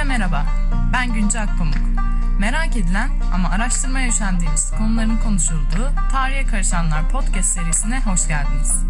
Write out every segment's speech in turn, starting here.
Herkese merhaba, ben Günce Akpamuk. Merak edilen ama araştırmaya üşendiğimiz konuların konuşulduğu Tarihe Karışanlar podcast serisine hoş geldiniz.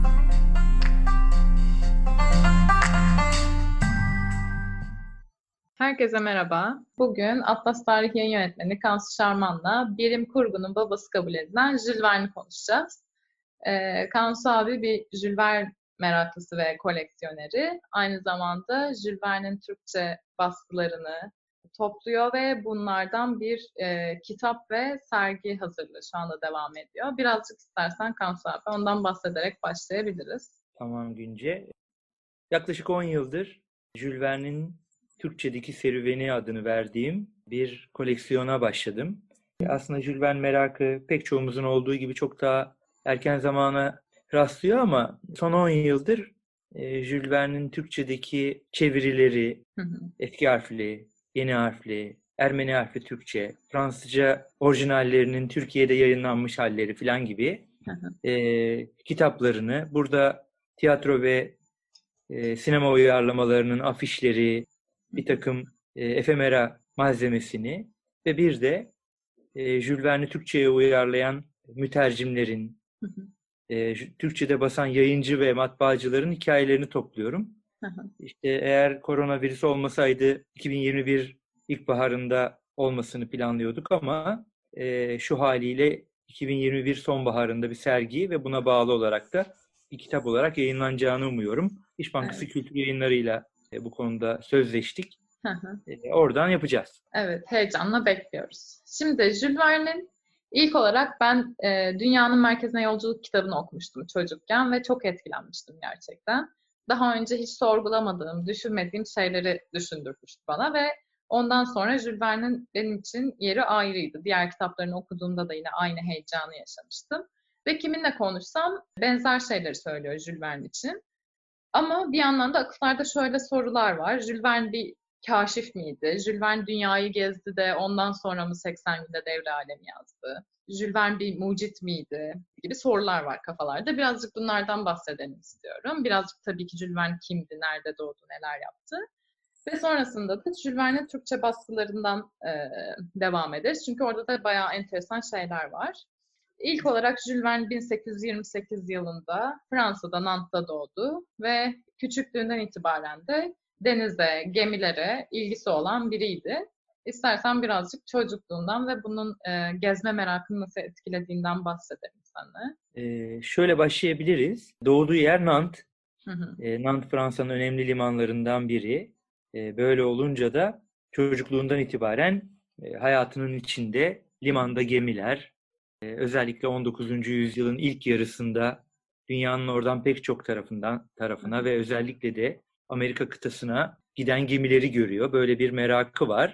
Herkese merhaba. Bugün Atlas Tarih Yayın Yönetmeni Kansu Şarman'la bilim kurgunun babası kabul edilen Jules Verne'i konuşacağız. Kansu abi bir Jules Verne meraklısı ve koleksiyoneri. Aynı zamanda Jules Verne'in Türkçe baskılarını topluyor ve bunlardan bir kitap ve sergi hazırlığı şu anda devam ediyor. Birazcık istersen Kansu abi ondan bahsederek başlayabiliriz. Tamam Günce. Yaklaşık 10 yıldır Jules Verne'in Türkçedeki serüveni adını verdiğim bir koleksiyona başladım. Aslında Jules Verne merakı pek çoğumuzun olduğu gibi çok daha erken zamana rastlıyor ama son 10 yıldır Jules Verne'in Türkçedeki çevirileri, eski harfli, yeni harfli, Ermeni harfli Türkçe, Fransızca orijinallerinin Türkiye'de yayınlanmış halleri falan gibi kitaplarını, burada tiyatro ve sinema uyarlamalarının afişleri, bir takım efemera malzemesini ve bir de Jules Verne'i Türkçe'ye uyarlayan mütercimlerin, Türkçe'de basan yayıncı ve matbaacıların hikayelerini topluyorum. İşte eğer koronavirüs olmasaydı 2021 ilkbaharında olmasını planlıyorduk ama şu haliyle 2021 sonbaharında bir sergi ve buna bağlı olarak da bir kitap olarak yayınlanacağını umuyorum. İş Bankası Kültür Yayınları'yla bu konuda sözleştik. Oradan yapacağız. Evet, heyecanla bekliyoruz. Şimdi Jules Verne'in ilk olarak ben Dünyanın Merkezine Yolculuk kitabını okumuştum çocukken ve çok etkilenmiştim gerçekten. Daha önce hiç sorgulamadığım, düşünmediğim şeyleri düşündürmüştü bana ve ondan sonra Jules Verne'in benim için yeri ayrıydı. Diğer kitaplarını okuduğumda da yine aynı heyecanı yaşamıştım. Ve kiminle konuşsam benzer şeyleri söylüyor Jules Verne için. Ama bir yandan da akıllarda şöyle sorular var. Jules Verne bir kaşif miydi? Jules Verne dünyayı gezdi de ondan sonra mı 80 günde devre alemi yazdı? Jules Verne bir mucit miydi? Gibi sorular var kafalarda. Birazcık bunlardan bahsedelim istiyorum. Birazcık tabii ki Jules Verne kimdi, nerede doğdu, neler yaptı? Ve sonrasında da Jules Verne'in Türkçe baskılarından devam ederiz. Çünkü orada da bayağı enteresan şeyler var. İlk olarak Jules Verne 1828 yılında Fransa'da Nantes'ta doğdu ve küçüklüğünden itibaren de denize, gemilere ilgisi olan biriydi. İstersen birazcık çocukluğundan ve bunun gezme merakını nasıl etkilediğinden bahsedelim seninle. Şöyle başlayabiliriz. Doğduğu yer Nantes. Nantes Fransa'nın önemli limanlarından biri. Böyle olunca da çocukluğundan itibaren hayatının içinde limanda gemiler, özellikle 19. yüzyılın ilk yarısında dünyanın oradan pek çok tarafına ve özellikle de Amerika kıtasına giden gemileri görüyor. Böyle bir merakı var.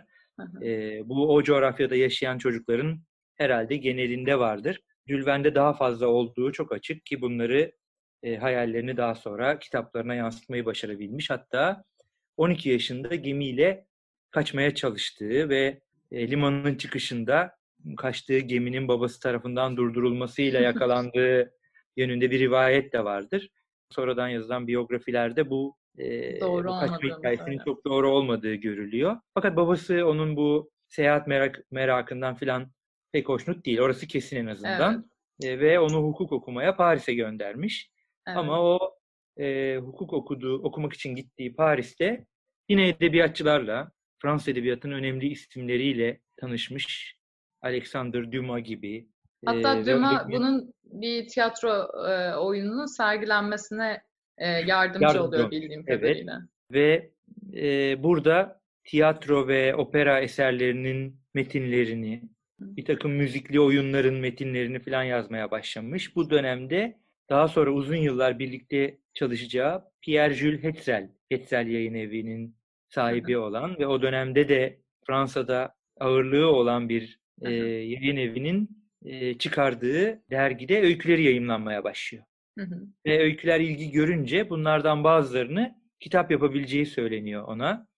Bu o coğrafyada yaşayan çocukların herhalde genelinde vardır. Jules Verne'de daha fazla olduğu çok açık ki bunları hayallerini daha sonra kitaplarına yansıtmayı başarabilmiş. Hatta 12 yaşında gemiyle kaçmaya çalıştığı ve limanın çıkışında kaçtığı geminin babası tarafından durdurulmasıyla yakalandığı yönünde bir rivayet de vardır. Sonradan yazılan biyografilerde bu kaçma hikayesinin çok doğru olmadığı görülüyor. Fakat babası onun bu seyahat merakından filan pek hoşnut değil. Orası kesin en azından. Evet. Ve onu hukuk okumaya Paris'e göndermiş. Evet. Ama o hukuk okumak için gittiği Paris'te yine edebiyatçılarla, Fransız edebiyatının önemli isimleriyle tanışmış. Alexandre Dumas gibi. Hatta Dumas bunun bir tiyatro oyununun sergilenmesine yardımcı oluyor bildiğim kadarıyla. Evet. Ve burada tiyatro ve opera eserlerinin metinlerini, bir takım müzikli oyunların metinlerini falan yazmaya başlamış. Bu dönemde daha sonra uzun yıllar birlikte çalışacağı Pierre Jules Hetzel, Hetzel Yayın Evi'nin sahibi olan ve o dönemde de Fransa'da ağırlığı olan bir yayın evinin çıkardığı dergide öyküleri yayımlanmaya başlıyor. Ve öyküler ilgi görünce bunlardan bazılarını kitap yapabileceği söyleniyor ona.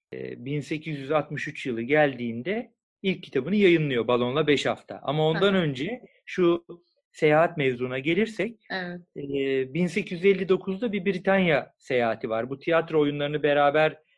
1863 yılı geldiğinde ilk kitabını yayınlıyor Balonla 5 hafta. Ama ondan önce şu seyahat mevzuna gelirsek, evet. 1859'da bir Britanya seyahati var. Bu tiyatro oyunlarını beraber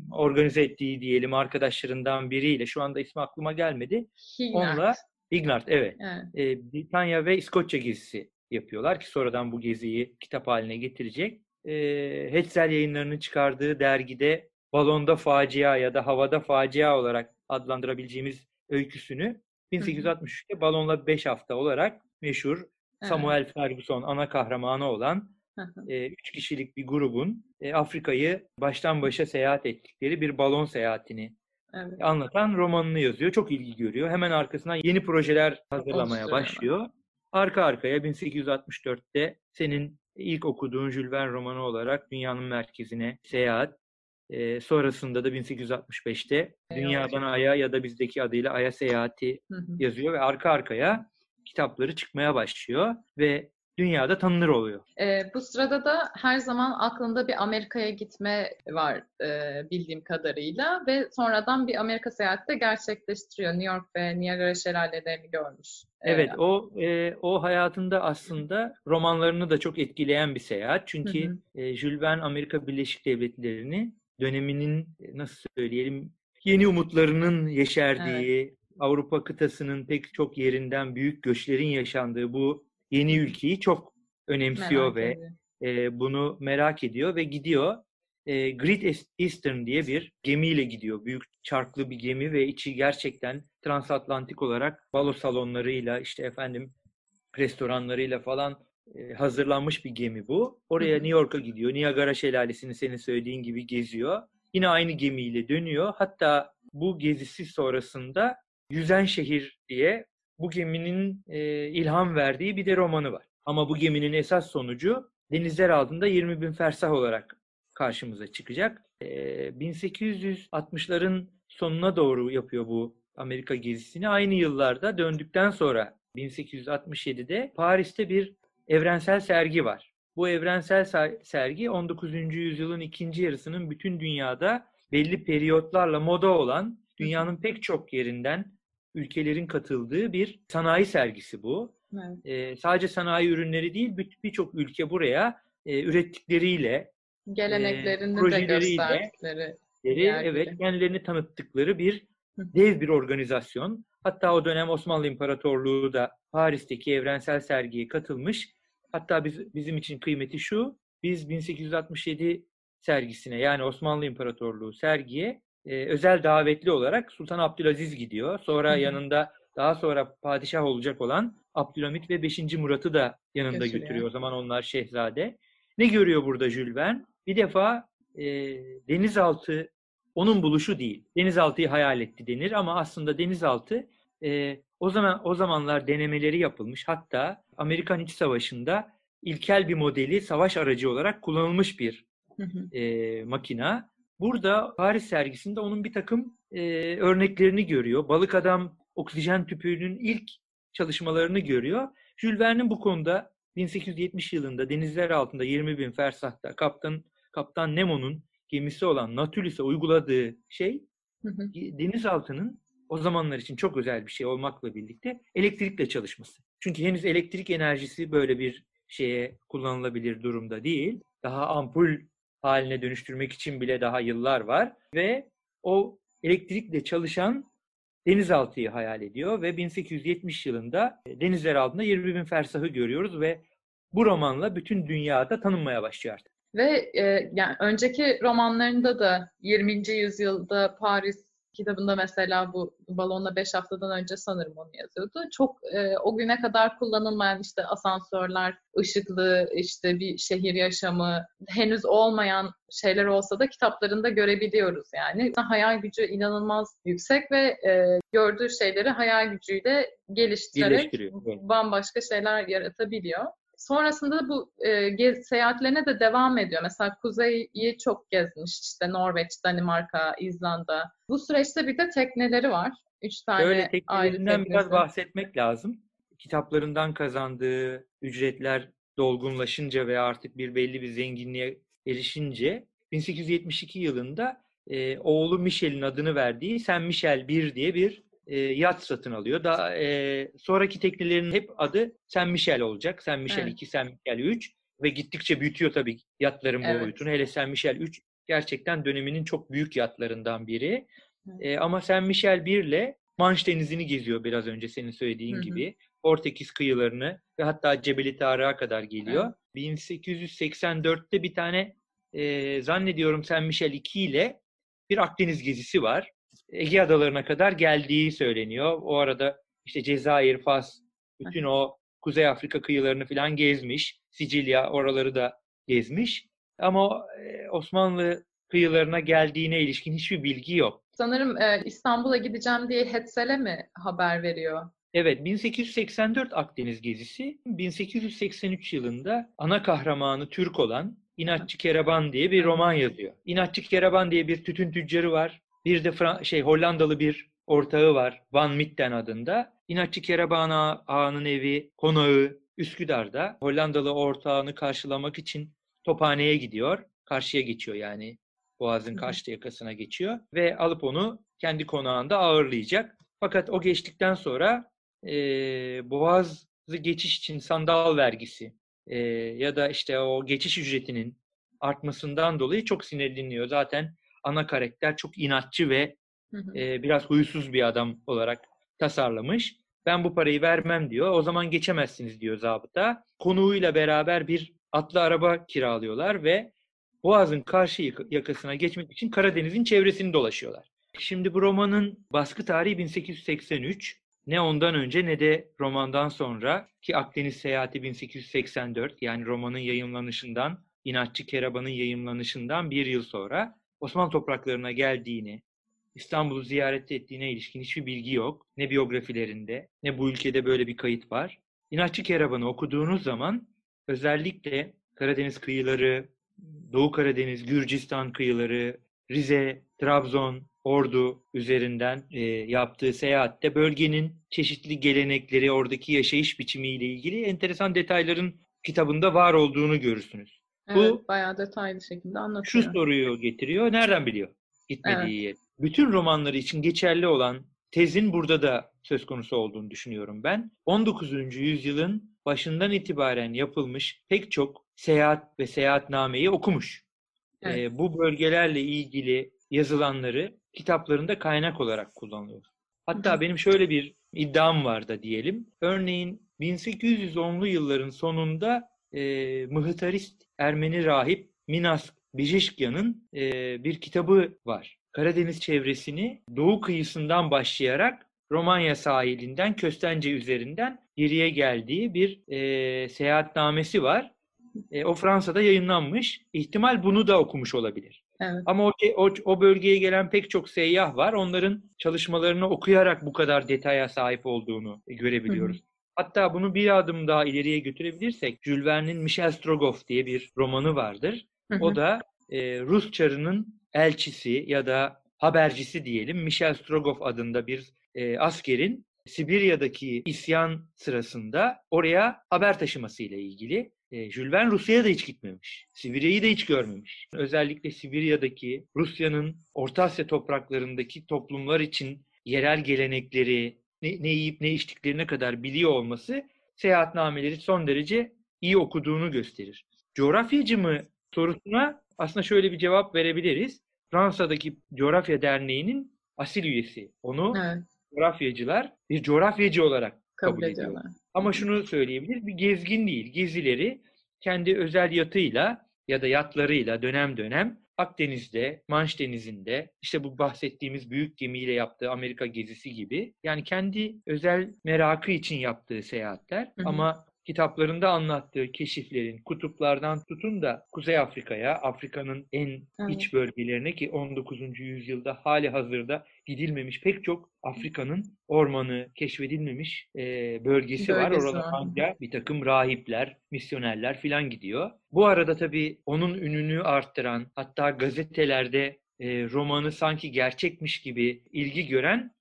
organize ettiği diyelim arkadaşlarından biriyle, şu anda ismi aklıma gelmedi. Onunla Hignard, evet. Britanya ve İskoçya gezisi yapıyorlar ki sonradan bu geziyi kitap haline getirecek. Hetzel Yayınları'nın çıkardığı dergide Balonda Facia ya da Havada Facia olarak adlandırabileceğimiz öyküsünü 1863'te Balonla 5 hafta olarak meşhur, Samuel Ferguson ana kahramanı olan 3 kişilik bir grubun Afrika'yı baştan başa seyahat ettikleri bir balon seyahatini anlatan romanını yazıyor. Çok ilgi görüyor. Hemen arkasından yeni projeler hazırlamaya başlıyor. Arka arkaya 1864'te senin ilk okuduğun Jules Verne romanı olarak Dünyanın Merkezine Seyahat. Sonrasında da 1865'te Dünyadan Ay'a ya da bizdeki adıyla Ay'a Seyahati yazıyor ve arka arkaya kitapları çıkmaya başlıyor ve dünyada tanınır oluyor. Bu sırada da her zaman aklında bir Amerika'ya gitme var bildiğim kadarıyla ve sonradan bir Amerika seyahati de gerçekleştiriyor. New York ve Niagara şelalelerini görmüş. Evet, o hayatında aslında romanlarını da çok etkileyen bir seyahat. Çünkü Jules Verne Amerika Birleşik Devletleri'ni döneminin, nasıl söyleyelim, yeni umutlarının yeşerdiği, Avrupa kıtasının pek çok yerinden büyük göçlerin yaşandığı bu yeni ülkeyi çok önemsiyor ve bunu merak ediyor ve gidiyor. Great Eastern diye bir gemiyle gidiyor. Büyük çarklı bir gemi ve içi gerçekten transatlantik olarak balo salonlarıyla, restoranlarıyla falan hazırlanmış bir gemi bu. Oraya New York'a gidiyor. Niagara Şelalesi'ni senin söylediğin gibi geziyor. Yine aynı gemiyle dönüyor. Hatta bu gezisi sonrasında Yüzen Şehir diye bu geminin ilham verdiği bir de romanı var. Ama bu geminin esas sonucu denizler altında 20.000 fersah olarak karşımıza çıkacak. 1860'ların sonuna doğru yapıyor bu Amerika gezisini. Aynı yıllarda döndükten sonra 1867'de Paris'te bir evrensel sergi var. Bu evrensel sergi 19. yüzyılın ikinci yarısının bütün dünyada belli periyotlarla moda olan dünyanın pek çok yerinden ülkelerin katıldığı bir sanayi sergisi bu. Sadece sanayi ürünleri değil, birçok ülke buraya ürettikleriyle, geleneklerini de gösterdikleri kendilerini tanıttıkları bir dev bir organizasyon. Hatta o dönem Osmanlı İmparatorluğu da Paris'teki evrensel sergiye katılmış. Hatta bizim için kıymeti şu, biz 1867 sergisine, yani Osmanlı İmparatorluğu sergiye özel davetli olarak Sultan Abdülaziz gidiyor. Sonra yanında daha sonra padişah olacak olan Abdülhamit ve 5. Murat'ı da yanında götürüyor. O zaman onlar şehzade. Ne görüyor burada Jules Verne? Bir defa denizaltı onun buluşu değil. Denizaltıyı hayal etti denir ama aslında denizaltı o zamanlar denemeleri yapılmış. Hatta Amerikan İç Savaşı'nda ilkel bir modeli savaş aracı olarak kullanılmış bir makina. Burada Paris sergisinde onun bir takım örneklerini görüyor. Balık adam oksijen tüpünün ilk çalışmalarını görüyor. Jules Verne'in bu konuda 1870 yılında denizler altında 20.000 fersahta Kaptan Nemo'nun gemisi olan Nautilus'a uyguladığı şey denizaltının o zamanlar için çok özel bir şey olmakla birlikte elektrikle çalışması. Çünkü henüz elektrik enerjisi böyle bir şeye kullanılabilir durumda değil. Daha ampul haline dönüştürmek için bile daha yıllar var ve o elektrikle çalışan denizaltıyı hayal ediyor ve 1870 yılında denizler altında 20.000 fersahı görüyoruz ve bu romanla bütün dünyada tanınmaya başlıyor artık. Ve yani önceki romanlarında da 20. yüzyılda Paris kitabında mesela bu Balonla 5 haftadan önce sanırım onu yazıyordu. Çok o güne kadar kullanılmayan işte asansörler, ışıklı işte bir şehir yaşamı, henüz olmayan şeyler olsa da kitaplarında görebiliyoruz yani. Hayal gücü inanılmaz yüksek ve gördüğü şeyleri hayal gücüyle geliştirerek bambaşka şeyler yaratabiliyor. Sonrasında bu seyahatlerine de devam ediyor. Mesela kuzeyi çok gezmiş. İşte Norveç, Danimarka, İzlanda. Bu süreçte bir de tekneleri var. 3 tane öyle ayrı teknelerinden teknesi. biraz bahsetmek lazım. Kitaplarından kazandığı ücretler dolgunlaşınca ve artık belli bir zenginliğe erişince 1872 yılında oğlu Michel'in adını verdiği Saint Michel 1 diye bir yat satın alıyor. Sonraki teknelerin hep adı Saint Michel olacak. Saint Michel 2, Saint Michel 3 ve gittikçe büyütüyor tabii yatların boyutunu. Hele Saint Michel 3 gerçekten döneminin çok büyük yatlarından biri. Ama Saint Michel 1 ile Manş Denizi'ni geziyor biraz önce senin söylediğin gibi. Portekiz kıyılarını ve hatta Cebeli Tarık'a kadar geliyor. Evet. 1884'te bir tane zannediyorum Saint Michel 2 ile bir Akdeniz gezisi var. Ege Adalarına kadar geldiği söyleniyor. O arada işte Cezayir, Fas, bütün o Kuzey Afrika kıyılarını falan gezmiş. Sicilya, oraları da gezmiş. Ama Osmanlı kıyılarına geldiğine ilişkin hiçbir bilgi yok. Sanırım İstanbul'a gideceğim diye Hetzel'e mi haber veriyor? Evet, 1884 Akdeniz gezisi, 1883 yılında ana kahramanı Türk olan İnatçı Keraban diye bir roman yazıyor. İnatçı Keraban diye bir tütün tüccarı var. Bir de Hollandalı bir ortağı var, Van Mitten adında. İnatçı Keraban Ağa'nın evi, konağı Üsküdar'da. Hollandalı ortağını karşılamak için Tophane'ye gidiyor. Karşıya geçiyor yani. Boğaz'ın karşı yakasına geçiyor ve alıp onu kendi konağında ağırlayacak. Fakat o geçtikten sonra Boğaz'ı geçiş için sandal vergisi ya da işte o geçiş ücretinin artmasından dolayı çok sinirleniyor. Zaten ana karakter çok inatçı ve biraz huysuz bir adam olarak tasarlamış. Ben bu parayı vermem diyor. O zaman geçemezsiniz diyor zabıta. Konuğuyla beraber bir atlı araba kiralıyorlar ve Boğaz'ın karşı yakasına geçmek için Karadeniz'in çevresini dolaşıyorlar. Şimdi bu romanın baskı tarihi 1883. Ne ondan önce ne de romandan sonra ki Akdeniz Seyahati 1884 yani romanın yayımlanışından, İnatçı Keraban'ın yayımlanışından bir yıl sonra Osmanlı topraklarına geldiğini, İstanbul'u ziyaret ettiğine ilişkin hiçbir bilgi yok. Ne biyografilerinde ne bu ülkede böyle bir kayıt var. İnatçı Keraban'ı okuduğunuz zaman özellikle Karadeniz kıyıları, Doğu Karadeniz, Gürcistan kıyıları, Rize, Trabzon, Ordu üzerinden yaptığı seyahatte bölgenin çeşitli gelenekleri, oradaki yaşayış biçimiyle ilgili enteresan detayların kitabında var olduğunu görürsünüz. Evet, bu bayağı detaylı şekilde anlatıyor. Şu soruyu getiriyor, nereden biliyor gitmediği yer? Bütün romanları için geçerli olan tezin burada da söz konusu olduğunu düşünüyorum ben. 19. yüzyılın başından itibaren yapılmış pek çok seyahat ve seyahatnameyi okumuş. Evet. Bu bölgelerle ilgili yazılanları kitaplarında kaynak olarak kullanıyor. Hatta benim şöyle bir iddiam var da diyelim. Örneğin 1810'lu yılların sonunda mıhıtarist Ermeni rahip Minas Bijishkya'nın bir kitabı var. Karadeniz çevresini doğu kıyısından başlayarak Romanya sahilinden Köstence üzerinden geriye geldiği bir seyahatnamesi var. O Fransa'da yayınlanmış. İhtimal bunu da okumuş olabilir. Evet. Ama o bölgeye gelen pek çok seyyah var. Onların çalışmalarını okuyarak bu kadar detaya sahip olduğunu görebiliyoruz. Hı hı. Hatta bunu bir adım daha ileriye götürebilirsek Jules Verne'in Michel Strogoff diye bir romanı vardır. Hı hı. O da Rus Çarı'nın elçisi ya da habercisi diyelim Michel Strogoff adında bir askerin Sibirya'daki isyan sırasında oraya haber taşımasıyla ilgili. Jules Verne Rusya'ya da hiç gitmemiş. Sibirya'yı da hiç görmemiş. Özellikle Sibirya'daki Rusya'nın Orta Asya topraklarındaki toplumlar için yerel gelenekleri, ne yiyip ne içtiklerine kadar biliyor olması seyahatnameleri son derece iyi okuduğunu gösterir. Coğrafyacı mı sorusuna aslında şöyle bir cevap verebiliriz. Fransa'daki Coğrafya Derneği'nin asil üyesi. Onu coğrafyacılar bir coğrafyacı olarak kabul ediyorlar. Ama şunu söyleyebiliriz, bir gezgin değil. Gezileri kendi özel yatıyla ya da yatlarıyla dönem dönem Akdeniz'de, Manş Denizi'nde, işte bu bahsettiğimiz büyük gemiyle yaptığı Amerika gezisi gibi. Yani kendi özel merakı için yaptığı seyahatler. Hı hı. Ama kitaplarında anlattığı keşiflerin kutuplardan tutun da Kuzey Afrika'ya, Afrika'nın en iç bölgelerine ki 19. yüzyılda hali hazırda gidilmemiş pek çok Afrika'nın ormanı keşfedilmemiş bölgesi var. Orada ancak bir takım rahipler, misyonerler filan gidiyor. Bu arada tabii onun ününü arttıran, hatta gazetelerde romanı sanki gerçekmiş gibi ilgi gören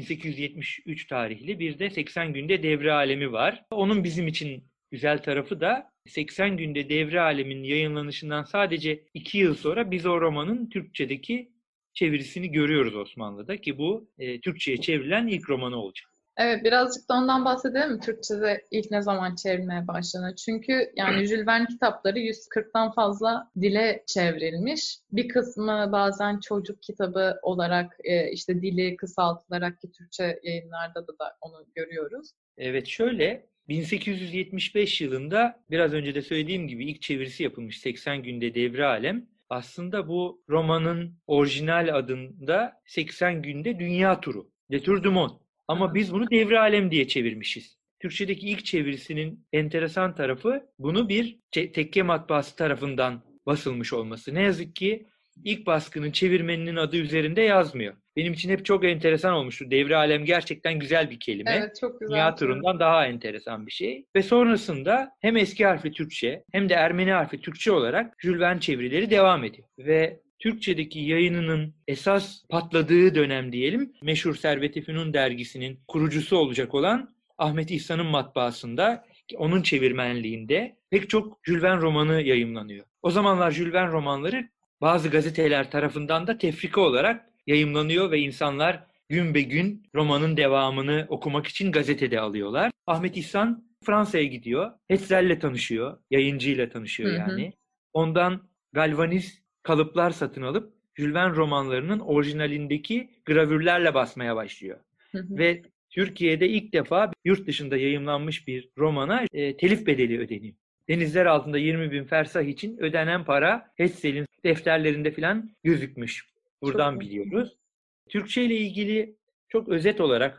1873 tarihli bir de 80 günde Devri Alemi var. Onun bizim için güzel tarafı da 80 günde Devri Alemi'nin yayınlanışından sadece 2 yıl sonra biz o romanın Türkçedeki çevirisini görüyoruz Osmanlı'da ki bu Türkçe'ye çevrilen ilk romanı olacak. Evet, birazcık da ondan bahsedelim mi? Türkçe'de ilk ne zaman çevrilmeye başlanıyor? Çünkü yani Jules Verne kitapları 140'tan fazla dile çevrilmiş. Bir kısmı bazen çocuk kitabı olarak işte dili kısaltılarak ki Türkçe yayınlarda da onu görüyoruz. Evet, şöyle 1875 yılında biraz önce de söylediğim gibi ilk çevirisi yapılmış 80 günde devre alem. Aslında bu romanın orijinal adında 80 günde dünya turu. Le Tour du Monde. Hı Ama hı. biz bunu devre alem diye çevirmişiz. Türkçedeki ilk çevirisinin enteresan tarafı bunu bir tekke matbaası tarafından basılmış olması. Ne yazık ki ilk baskının çevirmeninin adı üzerinde yazmıyor. Benim için hep çok enteresan olmuştu. Devre alem gerçekten güzel bir kelime. Evet, çok güzel Dünya çevrim. turundan daha enteresan bir şey. Ve sonrasında hem eski harfli Türkçe hem de Ermeni harfli Türkçe olarak Jules Verne çevirileri devam ediyor. Ve Türkçedeki yayınının esas patladığı dönem diyelim, meşhur Servet-i Fünun dergisinin kurucusu olacak olan Ahmet İhsan'ın matbaasında, onun çevirmenliğinde pek çok Jules Verne romanı yayımlanıyor. O zamanlar Jules Verne romanları bazı gazeteler tarafından da tefrika olarak yayımlanıyor ve insanlar gün be gün romanın devamını okumak için gazetede alıyorlar. Ahmet İhsan Fransa'ya gidiyor. Hetzel'le tanışıyor. Yayıncıyla tanışıyor Hı hı. yani. Ondan galvaniz kalıplar satın alıp Jules Verne romanlarının orijinalindeki gravürlerle basmaya başlıyor. Hı hı. Ve Türkiye'de ilk defa yurt dışında yayımlanmış bir romana telif bedeli ödeniyor. Denizler altında 20 bin fersah için ödenen para Hetzel'in defterlerinde falan gözükmüş. Çok Buradan iyi. biliyoruz. Türkçe ile ilgili çok özet olarak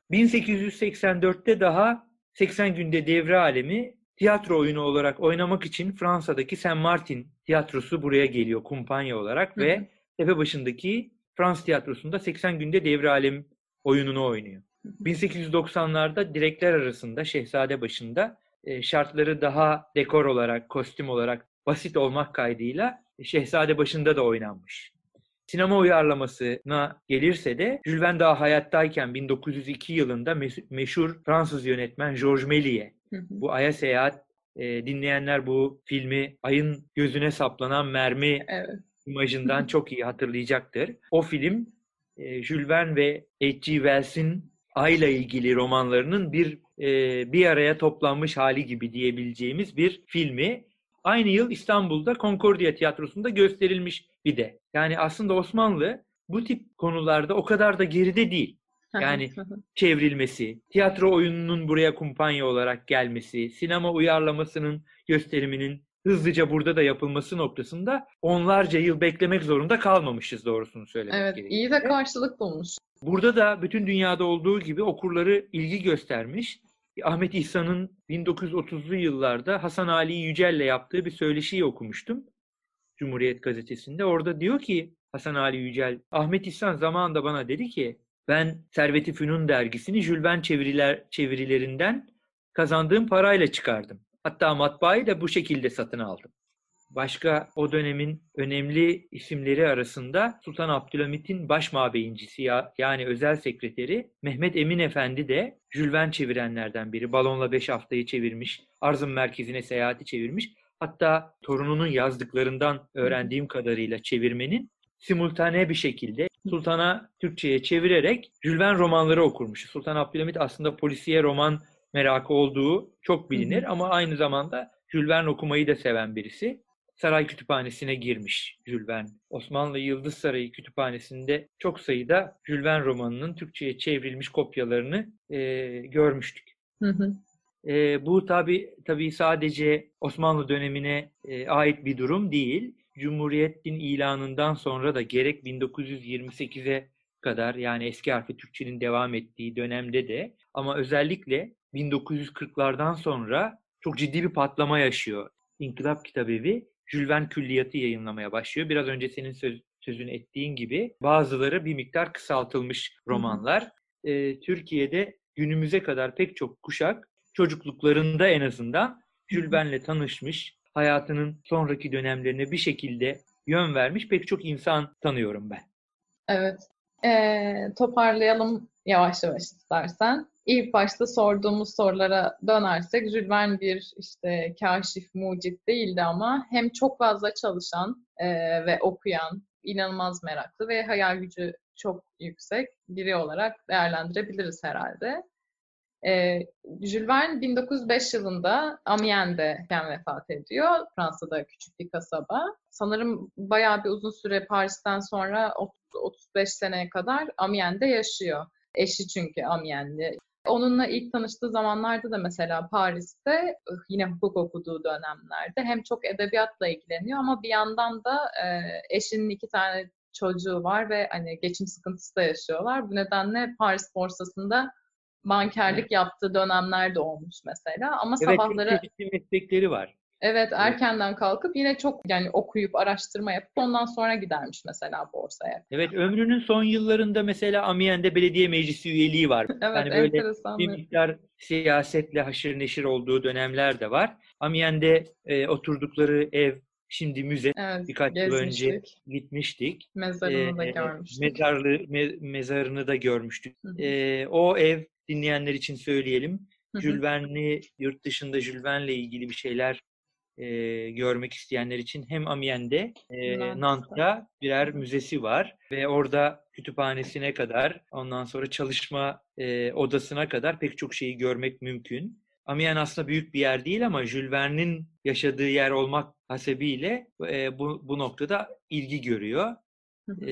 1884'te daha 80 günde devre alemi tiyatro oyunu olarak oynamak için Fransa'daki Saint Martin tiyatrosu buraya geliyor kumpanya olarak Hı hı. ve Tepebaşı'ndaki Frans tiyatrosunda 80 günde devre alem oyununu oynuyor. 1890'larda direkler arasında Şehzadebaşı'nda şartları daha dekor olarak, kostüm olarak basit olmak kaydıyla Şehzadebaşı'nda da oynanmış. Sinema uyarlamasına gelirse de Jules Verne daha hayattayken 1902 yılında meşhur Fransız yönetmen Georges Méliès, bu Ay'a Seyahat, dinleyenler bu filmi Ay'ın gözüne saplanan mermi Evet. imajından çok iyi hatırlayacaktır. O film Jules Verne ve H.G. Wells'in Ay'la ilgili romanlarının bir araya toplanmış hali gibi diyebileceğimiz bir filmi. Aynı yıl İstanbul'da Concordia Tiyatrosu'nda gösterilmiş bir de. Yani aslında Osmanlı bu tip konularda o kadar da geride değil. Yani çevrilmesi, tiyatro oyununun buraya kumpanya olarak gelmesi, sinema uyarlamasının gösteriminin hızlıca burada da yapılması noktasında onlarca yıl beklemek zorunda kalmamışız doğrusunu söylemek Evet, iyi de gerekirse. karşılık bulmuş. Burada da bütün dünyada olduğu gibi okurları ilgi göstermiş. Ahmet İhsan'ın 1930'lu yıllarda Hasan Ali Yücel'le yaptığı bir söyleşiyi okumuştum Cumhuriyet Gazetesi'nde. Orada diyor ki Hasan Ali Yücel, Ahmet İhsan zamanında bana dedi ki ben Servet-i Fünun dergisini Jules Verne çevirilerinden kazandığım parayla çıkardım. Hatta matbaayı da bu şekilde satın aldım. Başka o dönemin önemli isimleri arasında Sultan Abdülhamit'in baş mabeyincisi yani özel sekreteri Mehmet Emin Efendi de Jules Verne çevirenlerden biri. Balonla 5 haftayı çevirmiş, Arzın Merkezi'ne seyahati çevirmiş. Hatta torununun yazdıklarından öğrendiğim kadarıyla çevirmenin simultane bir şekilde Sultan'a Türkçe'ye çevirerek Jules Verne romanları okurmuş. Sultan Abdülhamit aslında polisiye roman merakı olduğu çok bilinir ama aynı zamanda Jules Verne okumayı da seven birisi. Saray Kütüphanesi'ne girmiş Jules Verne. Osmanlı Yıldız Sarayı Kütüphanesi'nde çok sayıda Jules Verne romanının Türkçe'ye çevrilmiş kopyalarını görmüştük. Hı hı. Bu tabii sadece Osmanlı dönemine ait bir durum değil. Cumhuriyet'in ilanından sonra da gerek 1928'e kadar yani eski harfli Türkçenin devam ettiği dönemde de ama özellikle 1940'lardan sonra çok ciddi bir patlama yaşıyor. İnkılap Kitabevi Jules Verne Külliyatı yayınlamaya başlıyor. Biraz önce senin sözünü ettiğin gibi bazıları bir miktar kısaltılmış romanlar. Türkiye'de günümüze kadar pek çok kuşak çocukluklarında en azından Jules Verne'le tanışmış, hayatının sonraki dönemlerine bir şekilde yön vermiş pek çok insan tanıyorum ben. Evet. Toparlayalım yavaş yavaş istersen. İlk başta sorduğumuz sorulara dönersek Jules Verne bir işte kaşif, mucit değildi ama hem çok fazla çalışan ve okuyan, inanılmaz meraklı ve hayal gücü çok yüksek biri olarak değerlendirebiliriz herhalde. Jules Verne 1905 yılında Amiens'deyken vefat ediyor. Fransa'da küçük bir kasaba. Sanırım bayağı bir uzun süre Paris'ten sonra 30-35 seneye kadar Amiens'de yaşıyor. Eşi çünkü Amiens'li. Onunla ilk tanıştığı zamanlarda da mesela Paris'te yine hukuk okuduğu dönemlerde hem çok edebiyatla ilgileniyor ama bir yandan da eşinin 2 tane çocuğu var ve hani geçim sıkıntısı da yaşıyorlar. Bu nedenle Paris borsasında bankerlik yaptığı dönemler de olmuş mesela. Ama Evet, çok sabahları çeşitli meslekleri var. evet erkenden kalkıp yine çok yani okuyup araştırma yapıp ondan sonra gidermiş mesela borsaya. Evet, ömrünün son yıllarında mesela Amiens'de belediye meclisi üyeliği var. Evet, Yani böyle bir enteresan. miktar siyasetle haşır neşir olduğu dönemler de var. Amiens'de oturdukları ev şimdi müze. Evet, Birkaç yıl önce gezmiştik. gitmiştik. Mezarını da görmüştük. Mezarını da görmüştük. Hı hı. O ev, dinleyenler için söyleyelim. Hı hı. Jules Verne'i, yurt dışında Jules Verne'le ilgili bir şeyler görmek isteyenler için hem Amiens'de, Nantes. Nantes'ta birer Hı hı. müzesi var ve orada kütüphanesine kadar, ondan sonra çalışma odasına kadar pek çok şeyi görmek mümkün. Amiens aslında büyük bir yer değil ama Jules Verne'in yaşadığı yer olmak hasebiyle bu noktada ilgi görüyor. Hı hı.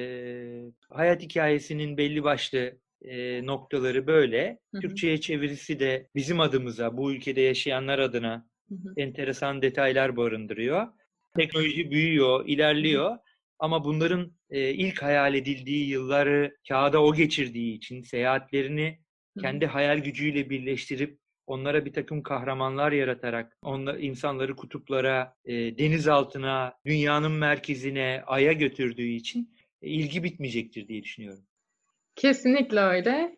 Hayat hikayesinin belli başlı noktaları böyle. Hı hı. Türkçe'ye çevirisi de bizim adımıza, bu ülkede yaşayanlar adına Hı hı. enteresan detaylar barındırıyor. Teknoloji büyüyor, ilerliyor ama bunların ilk hayal edildiği yılları kağıda o geçirdiği için seyahatlerini Hı hı. kendi hayal gücüyle birleştirip onlara bir takım kahramanlar yaratarak insanları kutuplara, deniz altına, dünyanın merkezine, aya götürdüğü için ilgi bitmeyecektir diye düşünüyorum. Kesinlikle öyle.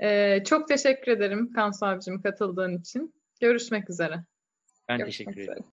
Çok teşekkür ederim Kansu abicim katıldığın için. Görüşmek üzere. Ben Görüşmek teşekkür ederim. üzere.